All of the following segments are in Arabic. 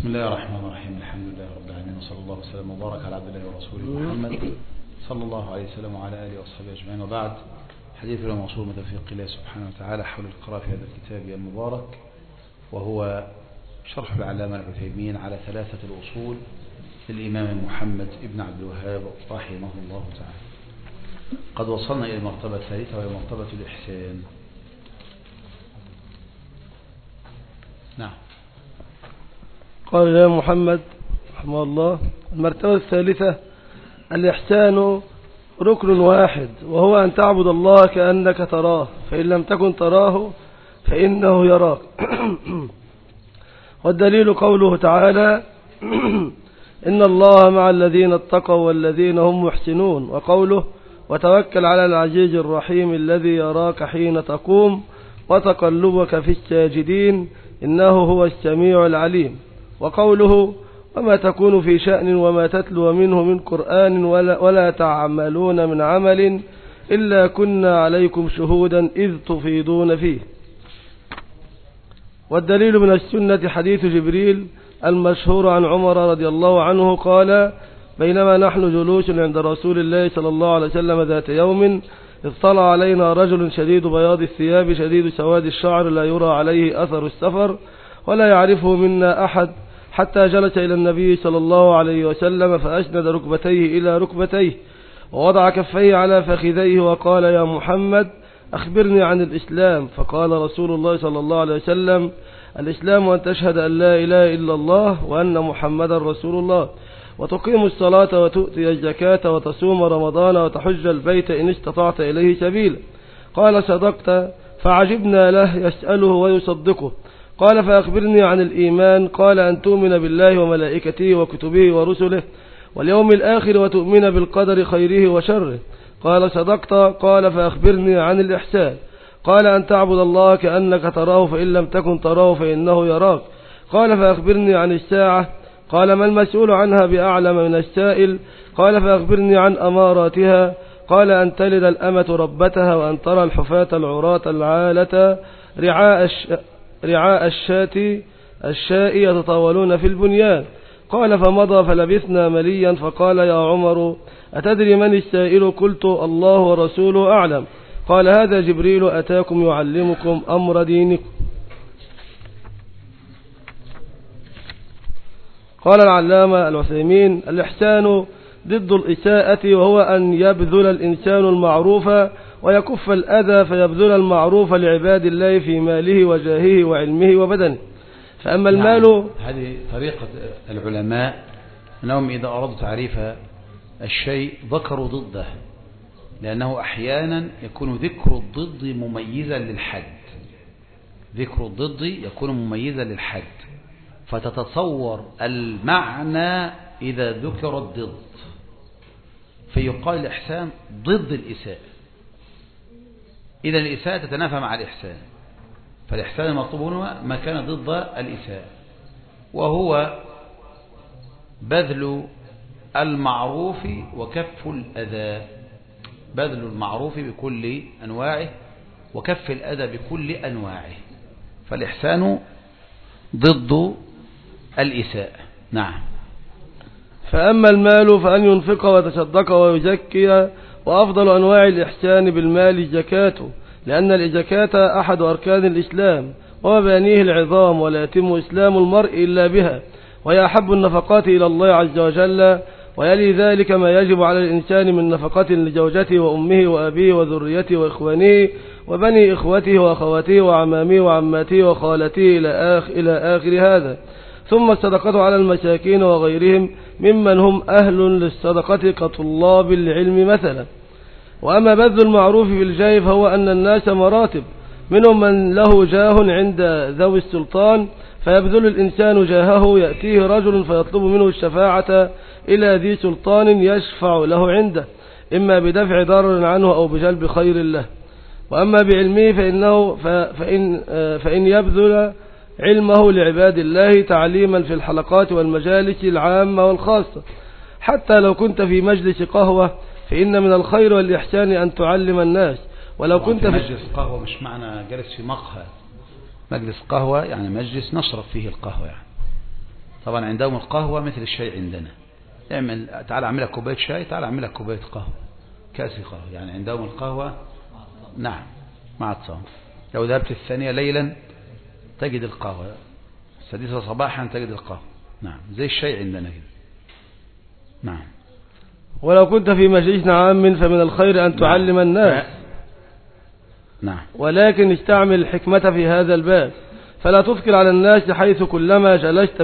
بسم الله الرحمن الرحيم. الحمد لله رب العالمين، وصلى الله وسلم وبارك على عبد الله ورسوله محمد صلى الله عليه وسلم وعلى آله وصحبه أجمعين، وبعد. حديثنا موصول توفيق الله سبحانه وتعالى حول القراءة في هذا الكتاب المبارك، وهو شرح العلامة العثيمين على ثلاثة الأصول للإمام محمد ابن عبد الوهاب رحمه الله تعالى. قد وصلنا إلى المرتبة الثالثة وهي مرتبة الإحسان. نعم. قال الإمام محمد رحمه الله: المرتبة الثالثة الإحسان ركن واحد، وهو أن تعبد الله كأنك تراه، فإن لم تكن تراه فإنه يراك. والدليل قوله تعالى: إن الله مع الذين اتقوا والذين هم محسنون، وقوله: وتوكل على العزيز الرحيم الذي يراك حين تقوم وتقلبك في الساجدين إنه هو السميع العليم، وقوله: وما تكون في شأن وما تتلو منه من قرآن ولا تعملون من عمل إلا كنا عليكم شهودا إذ تفيضون فيه. والدليل من السنة حديث جبريل المشهور عن عمر رضي الله عنه قال: بينما نحن جلوس عند رسول الله صلى الله عليه وسلم ذات يوم اطلع علينا رجل شديد بياض الثياب شديد سواد الشعر لا يرى عليه أثر السفر ولا يعرفه منا أحد، حتى جلس إلى النبي صلى الله عليه وسلم فأسند ركبتيه إلى ركبتيه ووضع كفيه على فخذيه وقال: يا محمد أخبرني عن الإسلام. فقال رسول الله صلى الله عليه وسلم: الإسلام أن تشهد أن لا إله إلا الله وأن محمدا رسول الله، وتقيم الصلاة وتؤتي الزكاة وتصوم رمضان وتحج البيت إن استطعت إليه سبيلا. قال: صدقت. فعجبنا له يسأله ويصدقه. قال: فأخبرني عن الإيمان. قال: أن تؤمن بالله وملائكته وكتبه ورسله واليوم الآخر وتؤمن بالقدر خيره وشره. قال: صدقت. قال: فأخبرني عن الإحسان. قال: أن تعبد الله كأنك تراه فإن لم تكن تراه فإنه يراك. قال: فأخبرني عن الساعة. قال: ما المسؤول عنها بأعلم من السائل. قال: فأخبرني عن أماراتها. قال: أن تلد الأمة ربتها وأن ترى الحفاة العراة العالة رعاء الشاء يتطاولون في البنيان. قال: فمضى فلبثنا مليا. فقال: يا عمر أتدري من السائل؟ قلت: الله ورسوله أعلم. قال: هذا جبريل أتاكم يعلمكم أمر دينكم. قال العلامة العثيمين: الإحسان ضد الإساءة، وهو أن يبذل الإنسان المعروف ويكف الأذى، فيبذل المعروف لعباد الله في ماله وجاهه وعلمه وبدنه. فأما المال، هذه طريقة العلماء أنهم إذا أرادوا تعريف الشيء ذكروا ضده، لأنه أحيانا يكون ذكر الضد مميزا للحد. ذكر الضد يكون مميزا للحد، فتتصور المعنى إذا ذكر الضد، فيقال الإحسان ضد الإساءة. إذا الإساءة تتنافى مع الإحسان، فالإحسان المطلوب هنا ما كان ضد الإساءة، وهو بذل المعروف وكف الأذى. بذل المعروف بكل أنواعه وكف الأذى بكل أنواعه، فالإحسان ضد الإساءة. نعم. فأما المال فأن ينفق ويتصدق ويزكي، وأفضل أنواع الإحسان بالمال الزكاة، لأن الزكاة أحد أركان الإسلام ومبانيه العظام، ولا يتم إسلام المرء إلا بها، وهي أحب النفقات إلى الله عز وجل. ويلي ذلك ما يجب على الإنسان من نفقة لزوجته وأمه وأبيه وذريته وإخوانه وبني إخوته وأخواته وعمامه وعماته وخالته إلى آخر هذا. ثم الصدقة على المساكين وغيرهم ممن هم أهل للصدقة كطلاب العلم مثلا. وأما بذل المعروف في الجاه فهو أن الناس مراتب، منهم من له جاه عند ذوي السلطان فيبذل الإنسان جاهه، يأتيه رجل فيطلب منه الشفاعة إلى ذي سلطان يشفع له عنده، إما بدفع ضرر عنه أو بجلب خير له. وأما بعلمه فإن يبذل علمه لعباد الله تعليما في الحلقات والمجالس العامة والخاصة، حتى لو كنت في مجلس قهوة فإن من الخير والإحسان أن تعلم الناس. ولو كنت في مجلس قهوة مش معنى جلس في مقهى، مجلس قهوة يعني مجلس نشرب فيه القهوة يعني. طبعا عندهم القهوة مثل الشاي عندنا، تعال أعمل لك كوباية شاي، تعال أعمل لك كوباية قهوة، كأس قهوة. يعني عندهم القهوة نعم مع الطعام. لو ذهبت الثانية ليلا تجد القهوة، السادسة صباحا تجد القهوة. نعم زي الشاي عندنا كده. نعم. ولو كنت في مجلس عام فمن الخير أن تعلم الناس. نعم. ولكن استعمل الحكمة في هذا الباب، فلا تثقل على الناس حيث كلما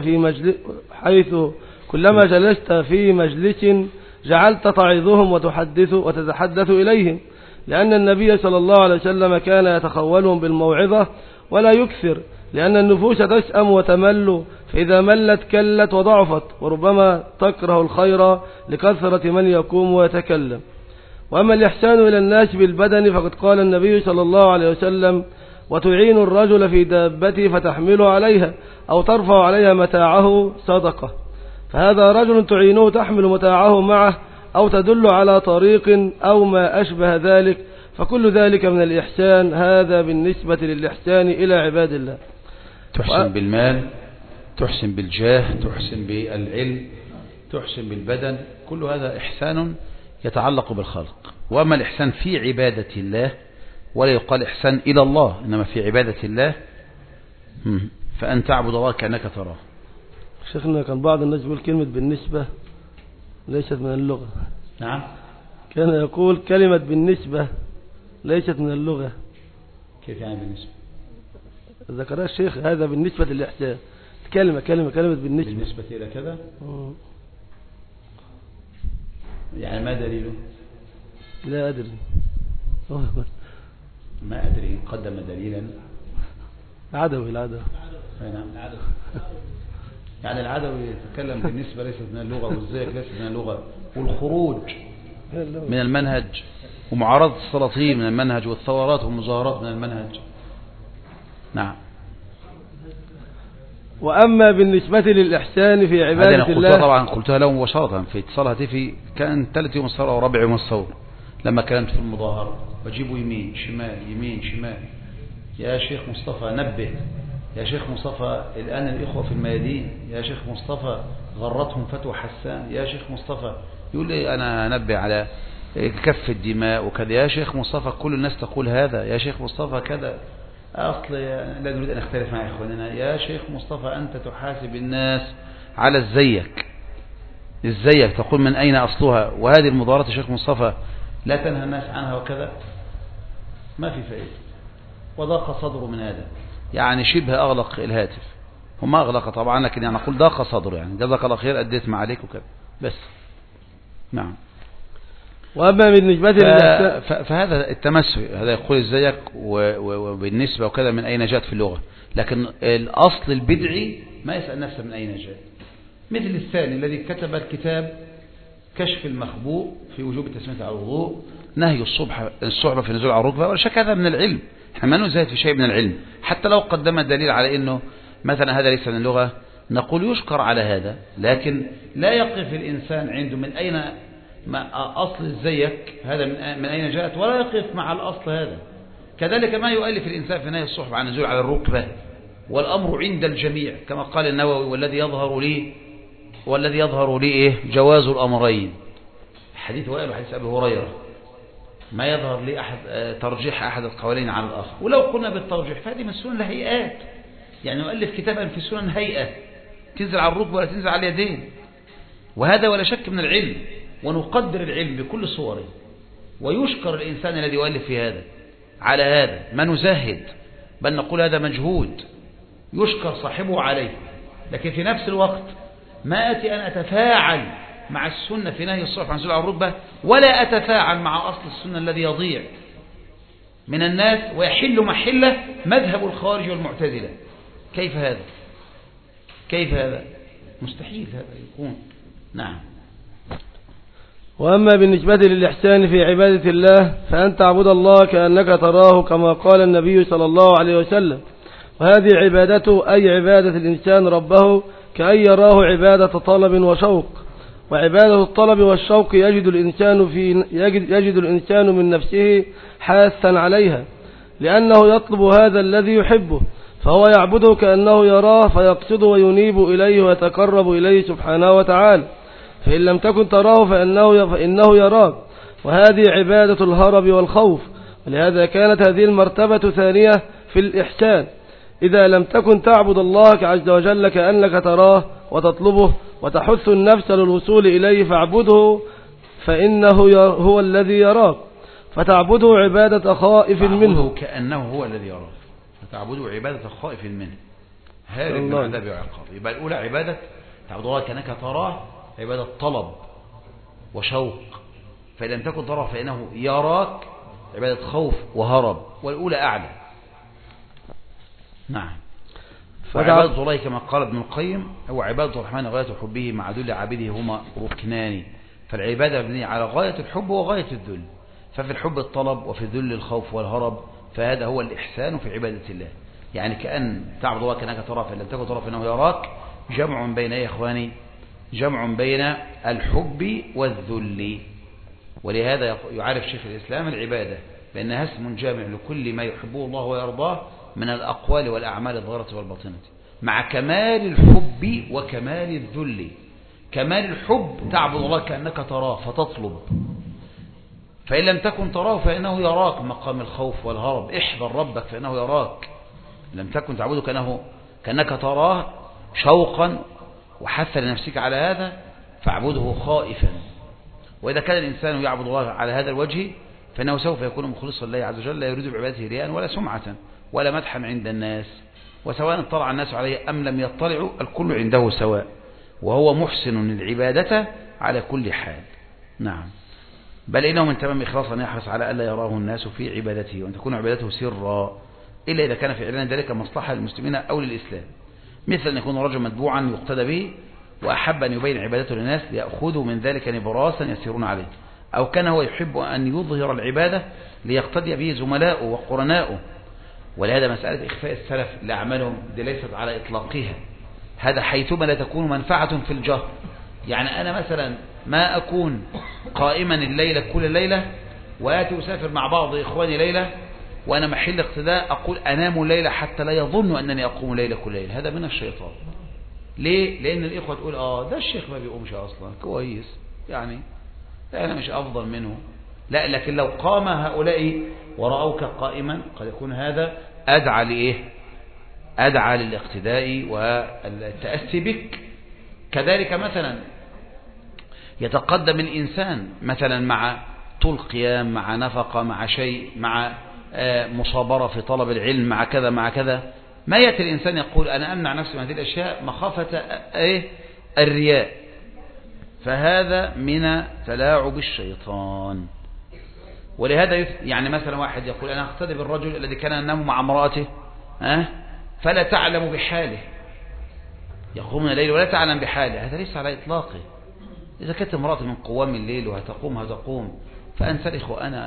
جلست في مجلس جعلت تعظهم وتتحدث إليهم، لأن النبي صلى الله عليه وسلم كان يتخولهم بالموعظة ولا يكثر، لأن النفوس تسأم وتمل، فإذا ملت كلت وضعفت، وربما تكره الخير لكثرة من يقوم ويتكلم. وأما الإحسان إلى الناس بالبدن فقد قال النبي صلى الله عليه وسلم: وتعين الرجل في دابته فتحمله عليها أو ترفع عليها متاعه صدقة. فهذا رجل تعينه تحمل متاعه معه أو تدل على طريق أو ما أشبه ذلك، فكل ذلك من الإحسان. هذا بالنسبة للإحسان إلى عباد الله. تحسن بالمال، تحسن بالجاه، تحسن بالعلم، تحسن بالبدن، كل هذا إحسان يتعلق بالخلق. وأما الإحسان في عبادة الله ولا يقال إحسان إلى الله، إنما في عبادة الله فأن تعبد الله كأنك تراه. شيخنا كان بعض الناس يقول كلمة بالنسبة ليست من اللغة. نعم. كان يقول كلمة بالنسبة ليست من اللغة. كيف يعني بالنسبة؟ ذكرها الشيخ هذا بالنسبة للإحسان، كلمة بالنسبة. بالنسبة إلى كذا يعني ما دليله؟ لا أدري. ما أدري. قدم دليلا. العدوي. نعم العدوي. يعني العدوي يتكلم بالنسبة ليست من اللغة، والزيك ليست من اللغة، والخروج من المنهج، ومعارضة السلاطين من المنهج، والثورات والمظاهرات من المنهج. نعم. وأما بالنسبة للإحسان في عبادة الله، طبعا قلتها له مباشرة في اتصال هاتفي، كان ثالث يوم الثورة ورابع يوم الثورة، لما كلمت في المظاهرة بجيبه يمين شمال يمين شمال. يا شيخ مصطفى نبه، يا شيخ مصطفى الآن الإخوة في الميادين، يا شيخ مصطفى غرتهم فتوى حسان، يا شيخ مصطفى. يقول لي أنا أنبه على كف الدماء وكذا، يا شيخ مصطفى كل الناس تقول هذا، يا شيخ مصطفى كذا، أصل لا نريد أن نختلف مع إخواننا. يا شيخ مصطفى أنت تحاسب الناس على الزيك تقول من أين أصلها، وهذه المظاهرات يا شيخ مصطفى لا تنهى الناس عنها وكذا، ما في فائدة. وضاق صدره من هذا، يعني شبه أغلق الهاتف، وما أغلق طبعا، لكن يعني أقول ضاق صدره، يعني جزاك الله خير أديت ما عليك وكذا بس. نعم. وأما بالنسبة فهذا التمسك، هذا يقول ازيك وبالنسبة وكذا من أين جاءت في اللغة، لكن الأصل البدعي ما يسأل نفسه من أين جاء. مثل الثاني الذي كتب الكتاب كشف المخبوء في وجوب التسمية على الوضوء، نهي الصحبة في نزول على الركبة، ولا شك هذا من العلم، احنا ما نزهد في شيء من العلم. حتى لو قدم الدليل على انه مثلا هذا ليس من اللغة نقول يشكر على هذا، لكن لا يقف الإنسان عنده من أين ما أصل الزيك هذا من أين جاءت، ولا يقف مع الأصل هذا. كذلك ما يؤلف الإنسان في نهي الصحبة عن نزول على الركبة، والأمر عند الجميع كما قال النووي: والذي يظهر لي إيه؟ جواز الأمرين. حديث وائل وحديث أبي هريرة، ما يظهر لي أحد ترجيح أحد القولين على الآخر. ولو قلنا بالترجيح فهذه من سنن الهيئات، يعني يؤلف كتابا في سنن هيئة تنزل على الركبة ولا تنزل على اليدين، وهذا ولا شك من العلم، ونقدر العلم بكل صوره، ويشكر الإنسان الذي يؤلف في هذا على هذا، ما نزهد بل نقول هذا مجهود يشكر صاحبه عليه. لكن في نفس الوقت ما أتي أن أتفاعل مع السنة في نهي الصحبة عن نزول على الركبة، ولا أتفاعل مع أصل السنة الذي يضيع من الناس ويحل محله مذهب الخوارج والمعتزلة. كيف هذا؟ مستحيل هذا يكون. نعم. وأما بالنسبة للإحسان في عبادة الله فأن تعبد الله كأنك تراه، كما قال النبي صلى الله عليه وسلم: وهذه عبادته أي عبادة الإنسان ربه كأن يراه عبادة طلب وشوق. وعبادة الطلب والشوق يجد الإنسان من نفسه حاثا عليها، لأنه يطلب هذا الذي يحبه، فهو يعبده كأنه يراه فيقصده وينيب إليه ويتقرب إليه سبحانه وتعالى. فإن لم تكن تراه فإنه يراك، وهذه عبادة الهرب والخوف. ولهذا كانت هذه المرتبة ثانية في الإحسان. إذا لم تكن تعبد الله عز وجل كأنك تراه وتطلبه وتحث النفس للوصول إليه فاعبده فإنه هو الذي يراك، فتعبده عبادة خائف منه كأنه هو الذي يراك، فتعبده عبادة خائف منه هارب من عذاب وعقاب. يبقى الأولى عبادة تعبد الله كأنك تراه، عبادة طلب وشوق. فإن لم تكن تراه فإنه يراك، عبادة خوف وهرب، والأولى أعلى. نعم. وعبادة الله كما قال ابن القيم هو عبادة الرحمن غاية حبه مع ذل عبده هما ركنان. فالعبادة مبنية على غاية الحب وغاية الذل، ففي الحب الطلب وفي الذل الخوف والهرب، فهذا هو الإحسان في عبادة الله. يعني كأن تعبد الله كأنك تراه فإن لم تكن تراه فإنه يراك، جمع بين يا إخواني، جمع بين الحب والذل. ولهذا يعرف شيخ الإسلام العبادة بأنها اسم جامع لكل ما يحبه الله ويرضاه من الأقوال والأعمال الظاهرة والباطنة، مع كمال الحب وكمال الذل. كمال الحب تعبد الله كأنك تراه فتطلب، فإن لم تكن تراه فإنه يراك، مقام الخوف والهرب. احذر ربك فإنه يراك. لم تكن تعبده كأنك تراه شوقا وحث لنفسك على هذا، فاعبده خائفا. وإذا كان الإنسان يعبد الله على هذا الوجه فإنه سوف يكون مخلصا لله عز وجل، لا يريد بعبادته رياء ولا سمعة ولا مدحا عند الناس، وسواء اطلع الناس عليه أم لم يطلعوا الكل عنده سواء، وهو محسن العبادة على كل حال. نعم. بل إنه من تمام إخلاص أن يحرص على ألا يراه الناس في عبادته، وأن تكون عبادته سرا، إلا إذا كان في إعلان ذلك مصلحة للمسلمين أو للإسلام، مثل أن يكون رجل متبوعا يقتدى به وأحب أن يبين عبادته للناس ليأخذوا من ذلك نبراسا يسيرون عليه، أو كان هو يحب أن يظهر العبادة ليقتدي به زملاؤه وقرناؤه. ولهذا مسألة إخفاء السلف لأعمالهم دي ليست على إطلاقها، هذا حيثما لا تكون منفعة في الجهر. يعني أنا مثلا ما أكون قائما الليلة كل ليلة وآتي أسافر مع بعض إخواني ليلة وأنا محل اقتداء أقول أنام الليلة حتى لا يظن أنني أقوم ليلة كل ليلة، هذا من الشيطان. ليه؟ لأن الإخوة تقول ده الشيخ ما بيقومش أصلا كويس، يعني أنا مش أفضل منه. لا، لكن لو قام هؤلاء ورأوك قائما قد يكون هذا أدعى لإيه؟ أدعى للاقتداء والتأسي بك. كذلك مثلا يتقدم الإنسان مثلا مع طول قيام، مع نفقة، مع شيء، مع مصابرة في طلب العلم، مع كذا مع كذا، ما يأتي الإنسان يقول أنا أمنع نفسي من هذه الأشياء مخافة الرياء، فهذا من تلاعب الشيطان. ولهذا يعني مثلا واحد يقول أنا أقتدي بالرجل الذي كان ينام مع امرأته فلا تعلم بحاله، يقوم من الليل ولا تعلم بحاله، هذا ليس على إطلاقه. إذا كانت امرأة من قوام الليل وهتقوم فأنسلخ أنا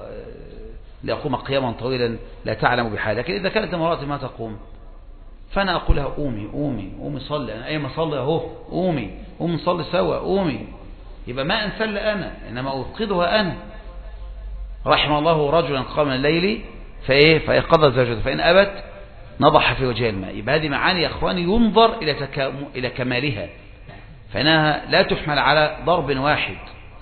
لأقوم قياما طويلا لا تعلم بحاله. لكن إذا كانت امرأة ما تقوم فأنا أقول لها قومي صلي، أنا أي ما صلي أهو، قومي نصلي سوا، قومي. يبقى ما أنسل أنا إنما أوقظها أنا. رحم الله رجلا قام الليل فيقظ زوجته فإن أبت نضح في وجه الماء. يبقى هذه معاني يا أخواني ينظر إلى كمالها، فإنها لا تحمل على ضرب واحد.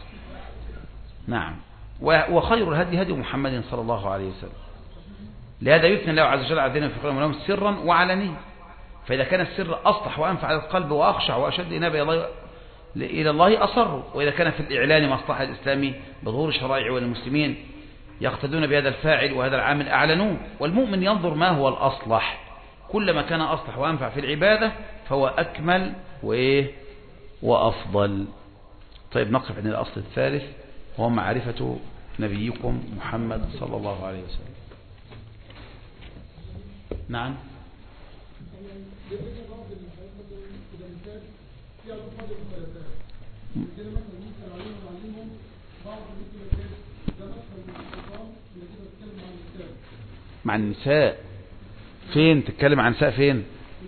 نعم. وخير الهدي هدي محمد صلى الله عليه وسلم. لهذا يثني الله عز وجل على في قلوبهم ولهم سرا وعلانية. فإذا كان السر أصلح وأنفع على القلب وأخشع وأشد إنابة إلى الله أصروا. وإذا كان في الإعلان مصلحة الإسلامي بظهور الشرائع والمسلمين يقتدون بهذا الفاعل وهذا العامل أعلنوه. والمؤمن ينظر ما هو الأصلح، كلما كان أصلح وأنفع في العبادة فهو أكمل وأفضل. طيب نقف عند الأصل الثالث وهو معرفة نبيكم محمد صلى الله عليه وسلم. نعم. مع النساء فين تتكلم عن نساء فين؟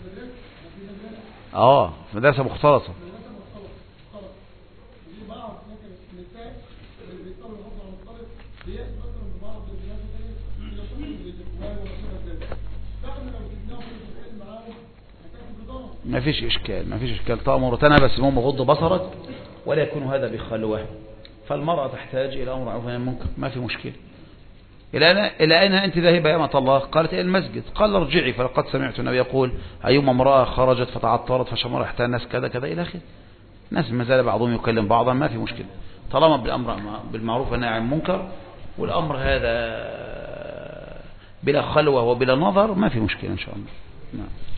في مدرسة مختلطة. ما فيش إشكال تأمر تنبس المهم غض بصرك ولا يكون هذا بخلوة. فالمرأة تحتاج إلى أمر معروف ونهي عن المنكر ما في مشكلة. إلى أين أنت ذاهبة يا أمة الله؟ قالت إلى المسجد. قال ارجعي فلقد سمعت النبي يقول أيما امرأة خرجت فتعطرت فشمر ريحتها الناس كذا كذا إلى آخره. الناس ما زال بعضهم يكلم بعضا ما في مشكلة طالما بالأمر بالمعروف والنهي عن المنكر والأمر هذا بلا خلوة وبلا نظر ما في مشكلة إن شاء الله. نعم.